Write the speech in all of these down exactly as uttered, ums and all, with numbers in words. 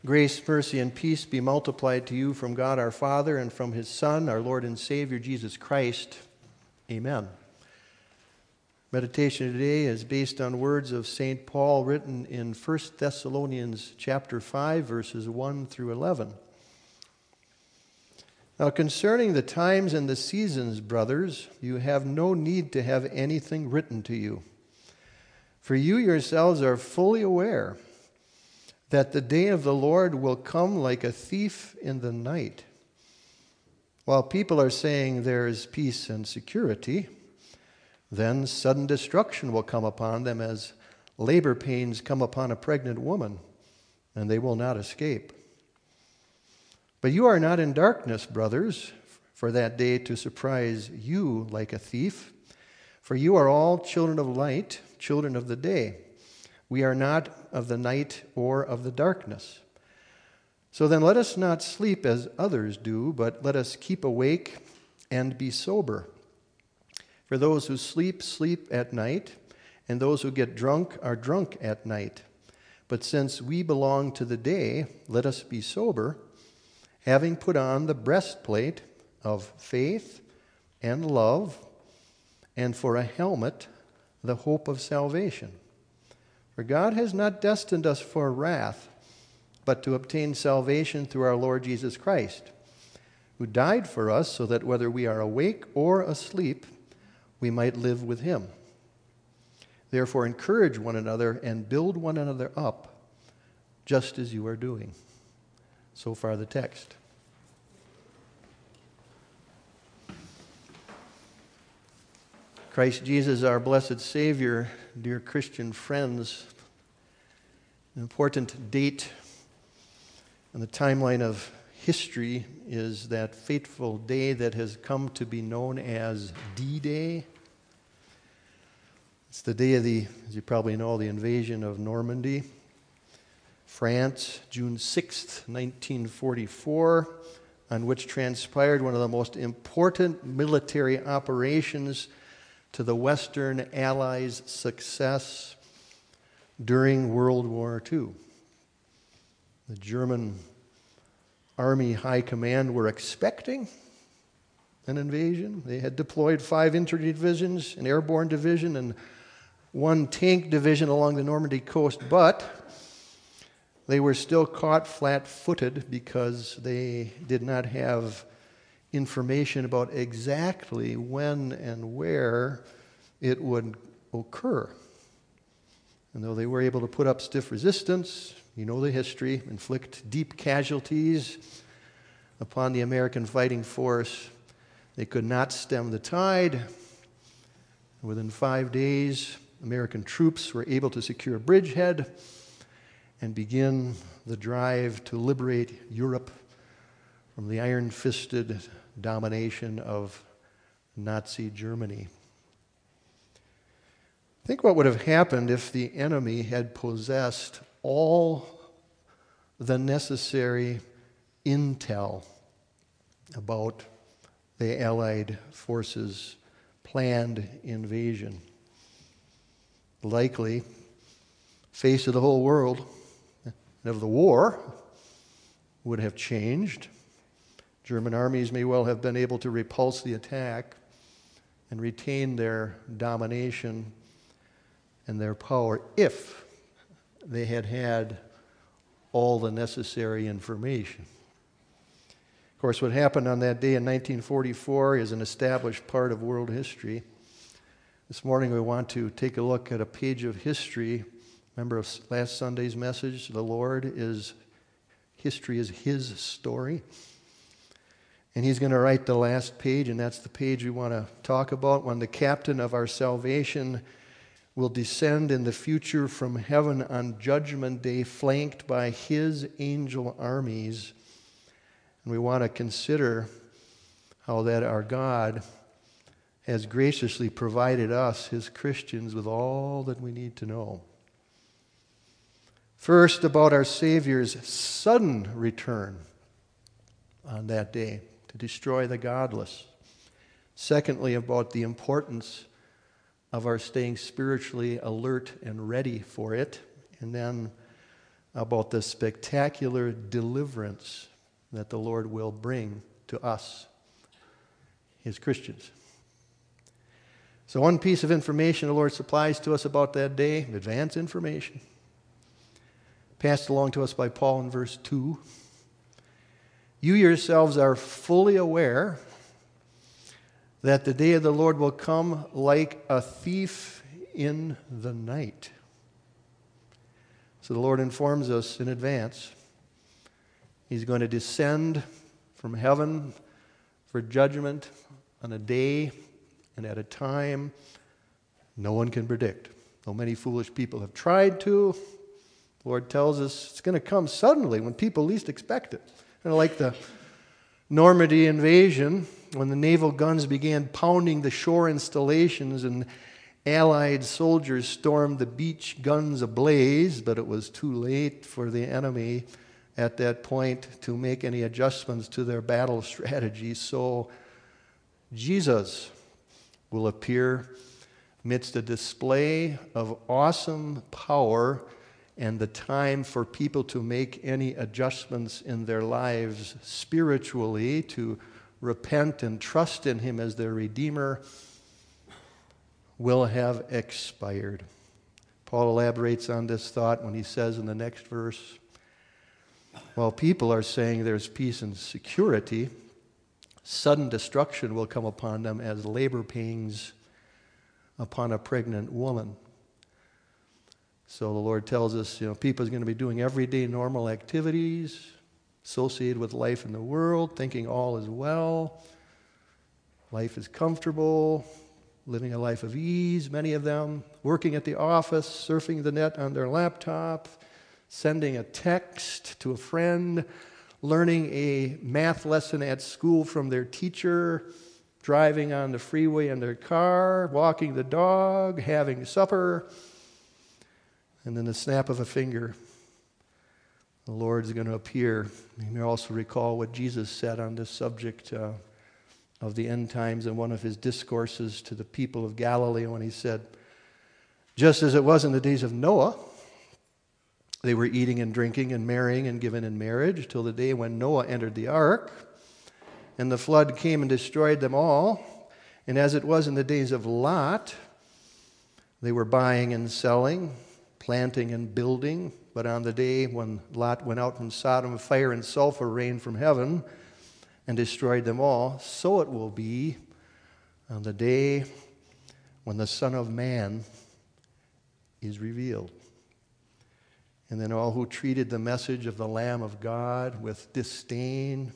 Grace, mercy, and peace be multiplied to you from God our Father and from his Son, our Lord and Savior, Jesus Christ. Amen. Meditation today is based on words of Saint Paul written in First Thessalonians chapter five, verses one through eleven. Now concerning the times and the seasons, brothers, you have no need to have anything written to you. For you yourselves are fully aware that the day of the Lord will come like a thief in the night. While people are saying there is peace and security, then sudden destruction will come upon them as labor pains come upon a pregnant woman, and they will not escape. But you are not in darkness, brothers, for that day to surprise you like a thief. For you are all children of light, children of the day. We are not of the night or of the darkness. So then let us not sleep as others do, but let us keep awake and be sober. For those who sleep, sleep at night, and those who get drunk are drunk at night. But since we belong to the day, let us be sober, having put on the breastplate of faith and love, and for a helmet, the hope of salvation. For God has not destined us for wrath, but to obtain salvation through our Lord Jesus Christ, who died for us so that whether we are awake or asleep, we might live with him. Therefore encourage one another and build one another up, just as you are doing. So far the text. Christ Jesus, our blessed Savior, dear Christian friends, an important date on the timeline of history is that fateful day that has come to be known as D-Day. It's the day of the, as you probably know, the invasion of Normandy, France, June sixth, nineteen forty-four, on which transpired one of the most important military operations to the Western Allies' success during World War Two. The German Army High Command were expecting an invasion. They had deployed five infantry divisions, an airborne division, and one tank division along the Normandy coast, but they were still caught flat-footed because they did not have information about exactly when and where it would occur. And though they were able to put up stiff resistance, you know the history, inflict deep casualties upon the American fighting force, they could not stem the tide. Within five days, American troops were able to secure a bridgehead and begin the drive to liberate Europe from the iron-fisted domination of Nazi Germany. Think what would have happened if the enemy had possessed all the necessary intel about the Allied forces' planned invasion. Likely, face of the whole world of the war would have changed. German armies may well have been able to repulse the attack and retain their domination and their power if they had had all the necessary information. Of course, what happened on that day in nineteen forty-four is an established part of world history. This morning we want to take a look at a page of history. Remember last Sunday's message, the Lord is, history is his story. And he's going to write the last page, and that's the page we want to talk about, when the captain of our salvation will descend in the future from heaven on Judgment Day, flanked by his angel armies. And we want to consider how that our God has graciously provided us, his Christians, with all that we need to know. First, about our Savior's sudden return on that day to destroy the godless. Secondly, about the importance of our staying spiritually alert and ready for it. And then about the spectacular deliverance that the Lord will bring to us, His Christians. So one piece of information the Lord supplies to us about that day, advance information, passed along to us by Paul in verse two. You yourselves are fully aware that the day of the Lord will come like a thief in the night. So the Lord informs us in advance. He's going to descend from heaven for judgment on a day and at a time no one can predict. Though many foolish people have tried to, the Lord tells us it's going to come suddenly when people least expect it. Kind of like the Normandy invasion, when the naval guns began pounding the shore installations and Allied soldiers stormed the beach, guns ablaze, but it was too late for the enemy at that point to make any adjustments to their battle strategy. So Jesus will appear amidst a display of awesome power and the time for people to make any adjustments in their lives spiritually, to repent and trust in Him as their Redeemer, will have expired. Paul elaborates on this thought when he says in the next verse, while people are saying there's peace and security, sudden destruction will come upon them as labor pains upon a pregnant woman. So the Lord tells us, you know, people are going to be doing everyday normal activities associated with life in the world, thinking all is well, life is comfortable, living a life of ease, many of them, working at the office, surfing the net on their laptop, sending a text to a friend, learning a math lesson at school from their teacher, driving on the freeway in their car, walking the dog, having supper, and then the snap of a finger, the Lord's going to appear. You may also recall what Jesus said on this subject uh, of the end times in one of his discourses to the people of Galilee when he said, just as it was in the days of Noah, they were eating and drinking and marrying and given in marriage till the day when Noah entered the ark, and the flood came and destroyed them all. And as it was in the days of Lot, they were buying and selling, planting and building. But on the day when Lot went out from Sodom, fire and sulfur rained from heaven and destroyed them all. So it will be on the day when the Son of Man is revealed. And then all who treated the message of the Lamb of God with disdain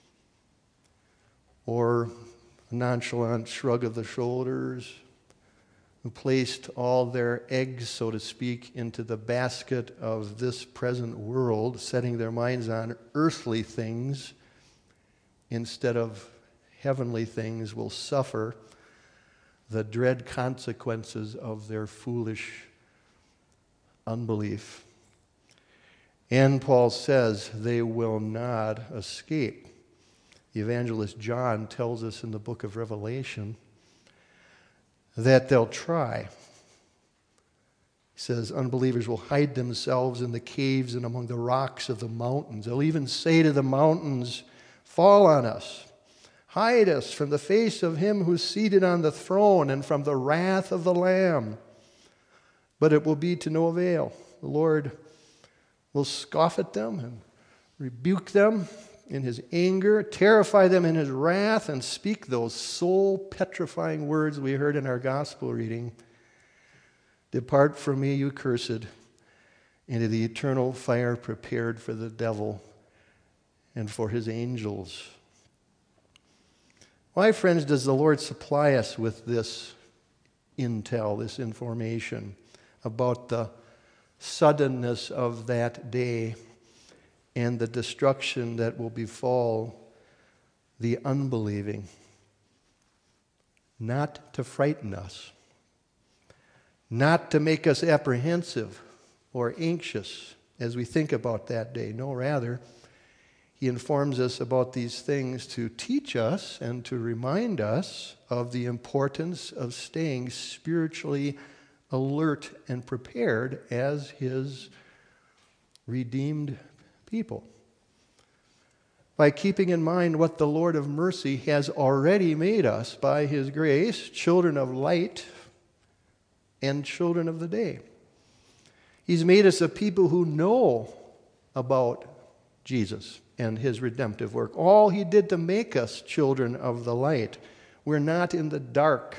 or a nonchalant shrug of the shoulders, who placed all their eggs, so to speak, into the basket of this present world, setting their minds on earthly things instead of heavenly things, will suffer the dread consequences of their foolish unbelief. And Paul says they will not escape. The evangelist John tells us in the book of Revelation that they'll try. He says unbelievers will hide themselves in the caves and among the rocks of the mountains. They'll even say to the mountains, fall on us, hide us from the face of him who's seated on the throne and from the wrath of the Lamb. But it will be to no avail. The Lord will scoff at them and rebuke them in his anger, terrify them in his wrath, and speak those soul-petrifying words we heard in our gospel reading. Depart from me, you cursed, into the eternal fire prepared for the devil and for his angels. Why, friends, does the Lord supply us with this intel, this information about the suddenness of that day and the destruction that will befall the unbelieving? Not to frighten us, not to make us apprehensive or anxious as we think about that day. No, rather, he informs us about these things to teach us and to remind us of the importance of staying spiritually alert and prepared as his redeemed people. By keeping in mind what the Lord of mercy has already made us by his grace, children of light and children of the day. He's made us a people who know about Jesus and his redemptive work. All he did to make us children of the light. We're not in the dark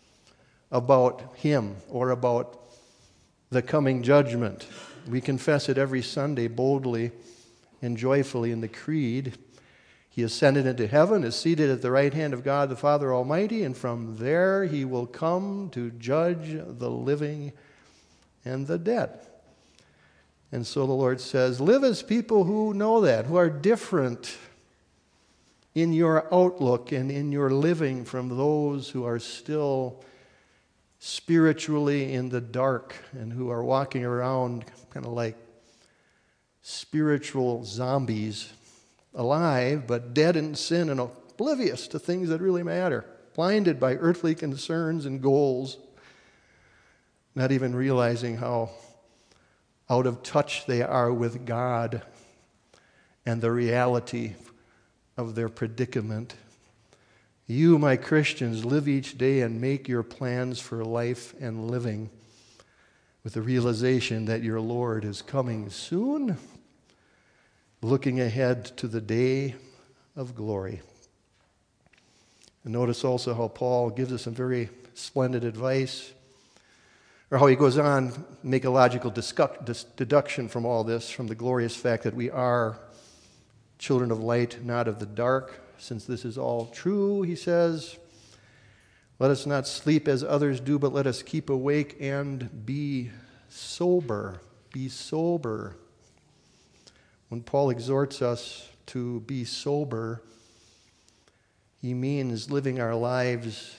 about him or about the coming judgment. We confess it every Sunday boldly and joyfully in the Creed. He ascended into heaven, is seated at the right hand of God the Father Almighty, and from there he will come to judge the living and the dead. And so the Lord says, live as people who know that, who are different in your outlook and in your living from those who are still spiritually in the dark and who are walking around kind of like spiritual zombies, alive but dead in sin and oblivious to things that really matter, blinded by earthly concerns and goals, not even realizing how out of touch they are with God and the reality of their predicament. You, my Christians, live each day and make your plans for life and living with the realization that your Lord is coming soon, looking ahead to the day of glory. And notice also how Paul gives us some very splendid advice, or how he goes on to make a logical discu- deduction from all this, from the glorious fact that we are children of light, not of the dark. Since this is all true, he says, let us not sleep as others do, but let us keep awake and be sober. Be sober. When Paul exhorts us to be sober, he means living our lives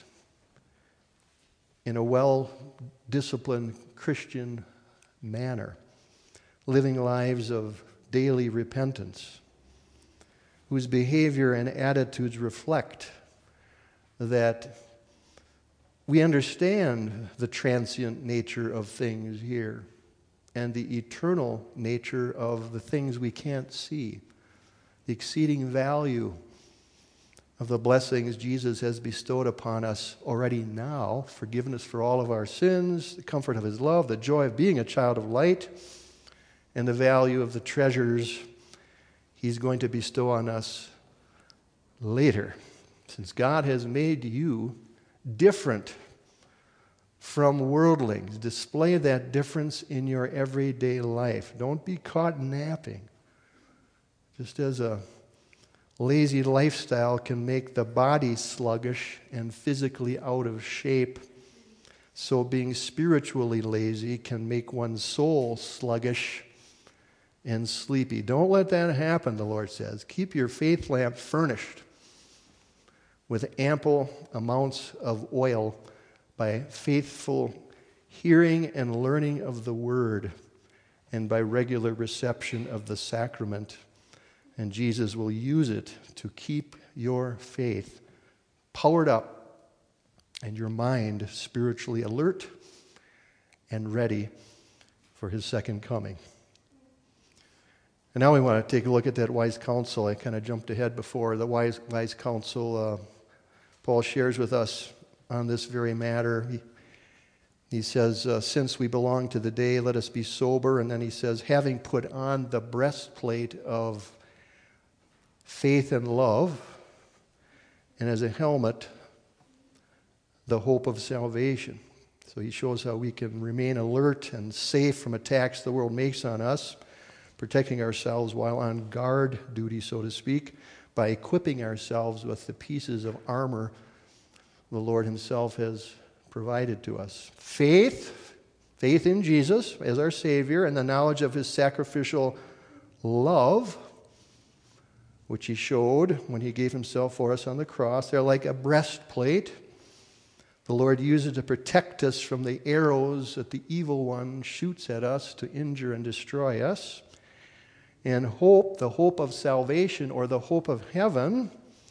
in a well-disciplined Christian manner, living lives of daily repentance, whose behavior and attitudes reflect that we understand the transient nature of things here and the eternal nature of the things we can't see, the exceeding value of the blessings Jesus has bestowed upon us already now, forgiveness for all of our sins, the comfort of his love, the joy of being a child of light, and the value of the treasures he's going to bestow on us later. Since God has made you different from worldlings, display that difference in your everyday life. Don't be caught napping. Just as a lazy lifestyle can make the body sluggish and physically out of shape, so being spiritually lazy can make one's soul sluggish and sleepy. Don't let that happen, the Lord says. Keep your faith lamp furnished with ample amounts of oil by faithful hearing and learning of the Word and by regular reception of the sacrament. And Jesus will use it to keep your faith powered up and your mind spiritually alert and ready for his second coming. And now we want to take a look at that wise counsel. I kind of jumped ahead before. The wise, wise counsel uh, Paul shares with us on this very matter. He, he says, uh, since we belong to the day, let us be sober. And then he says, having put on the breastplate of faith and love, and as a helmet, the hope of salvation. So he shows how we can remain alert and safe from attacks the world makes on us, protecting ourselves while on guard duty, so to speak, by equipping ourselves with the pieces of armor the Lord himself has provided to us. Faith, faith in Jesus as our Savior, and the knowledge of his sacrificial love, which he showed when he gave himself for us on the cross. They're like a breastplate. The Lord uses to protect us from the arrows that the evil one shoots at us to injure and destroy us. And hope, the hope of salvation or the hope of heaven,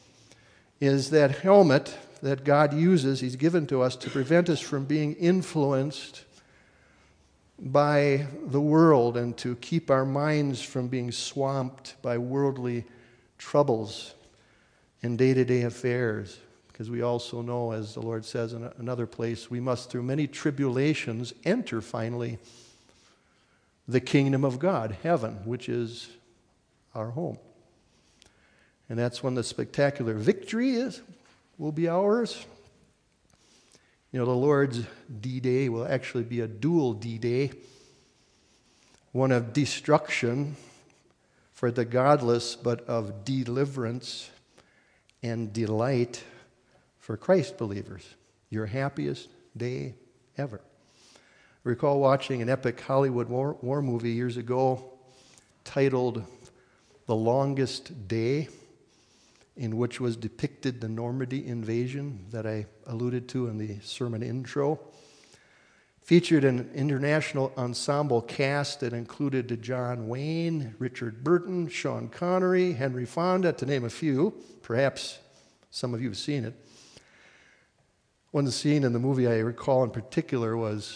is that helmet that God uses, he's given to us to prevent us from being influenced by the world and to keep our minds from being swamped by worldly troubles in day-to-day affairs. Because we also know, as the Lord says in another place, we must through many tribulations enter finally the kingdom of God, heaven, which is our home. And that's when the spectacular victory is will be ours. You know, the Lord's D-Day will actually be a dual D-Day, one of destruction for the godless, but of deliverance and delight for Christ believers. Your happiest day ever. I recall watching an epic Hollywood war, war movie years ago titled The Longest Day, in which was depicted the Normandy invasion that I alluded to in the sermon intro. Featured an international ensemble cast that included John Wayne, Richard Burton, Sean Connery, Henry Fonda, to name a few. Perhaps some of you have seen it. One scene in the movie I recall in particular was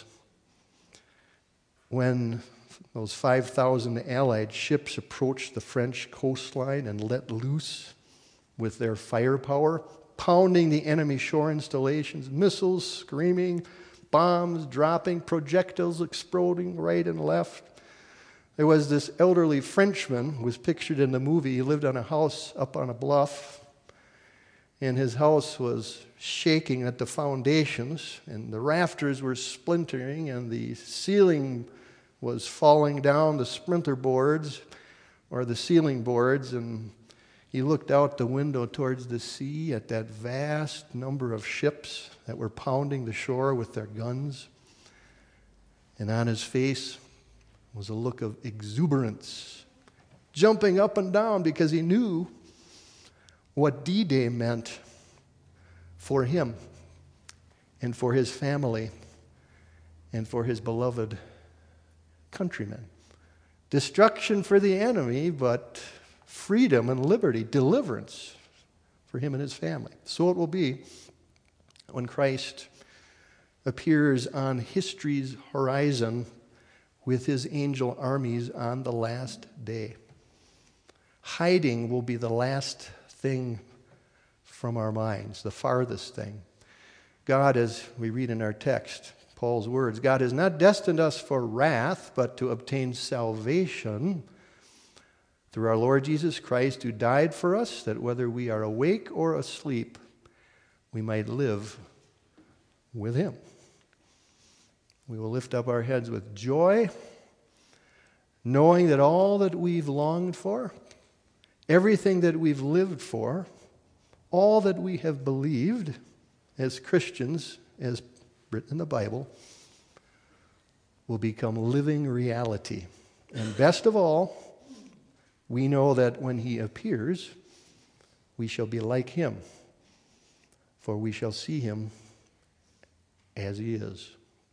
when those five thousand Allied ships approached the French coastline and let loose with their firepower, pounding the enemy shore installations, missiles screaming, bombs dropping, projectiles exploding right and left. There was this elderly Frenchman who was pictured in the movie. He lived on a house up on a bluff, and his house was shaking at the foundations, and the rafters were splintering, and the ceiling was falling down, the splinter boards or the ceiling boards, and he looked out the window towards the sea at that vast number of ships that were pounding the shore with their guns. And on his face was a look of exuberance, jumping up and down because he knew what D-Day meant for him and for his family and for his beloved countrymen. Destruction for the enemy, but freedom and liberty, deliverance for him and his family. So it will be when Christ appears on history's horizon with his angel armies on the last day. Hiding will be the last thing from our minds, the farthest thing. God, as we read in our text, Paul's words, God has not destined us for wrath, but to obtain salvation through our Lord Jesus Christ, who died for us, that whether we are awake or asleep, we might live with him. We will lift up our heads with joy, knowing that all that we've longed for, everything that we've lived for, all that we have believed as Christians, as written in the Bible, will become living reality. And best of all, we know that when he appears, we shall be like him, for we shall see him as he is.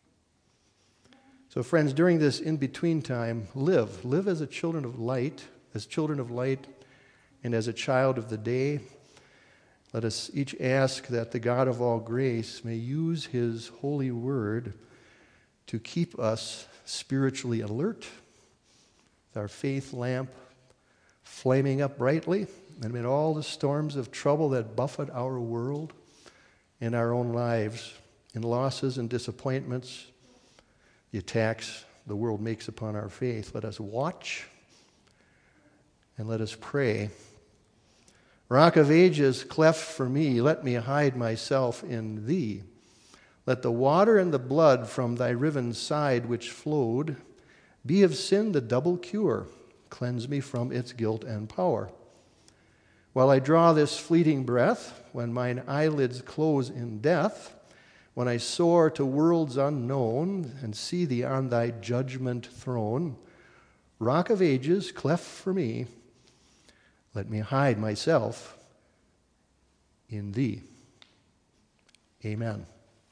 So friends, during this in-between time, live. Live as a children of light, as children of light, and as a child of the day. Let us each ask that the God of all grace may use his holy word to keep us spiritually alert, with our faith lamp flaming up brightly, and amid all the storms of trouble that buffet our world and our own lives, in losses and disappointments, the attacks the world makes upon our faith. Let us watch and let us pray. Rock of ages, cleft for me, let me hide myself in thee. Let the water and the blood from thy riven side which flowed be of sin the double cure. Cleanse me from its guilt and power. While I draw this fleeting breath, when mine eyelids close in death, when I soar to worlds unknown and see thee on thy judgment throne, Rock of ages, cleft for me, let me hide myself in thee. Amen.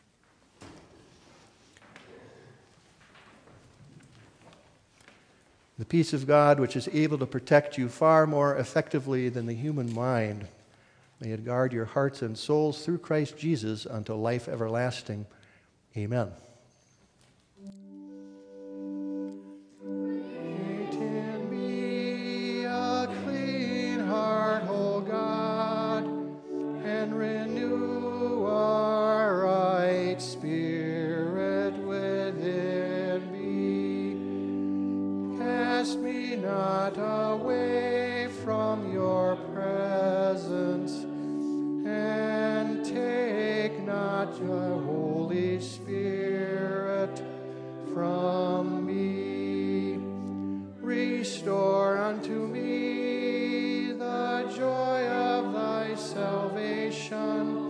The peace of God, which is able to protect you far more effectively than the human mind, may it guard your hearts and souls through Christ Jesus unto life everlasting. Amen. cast me not away from your presence, and take not your Holy Spirit from me. Restore unto me the joy of thy salvation,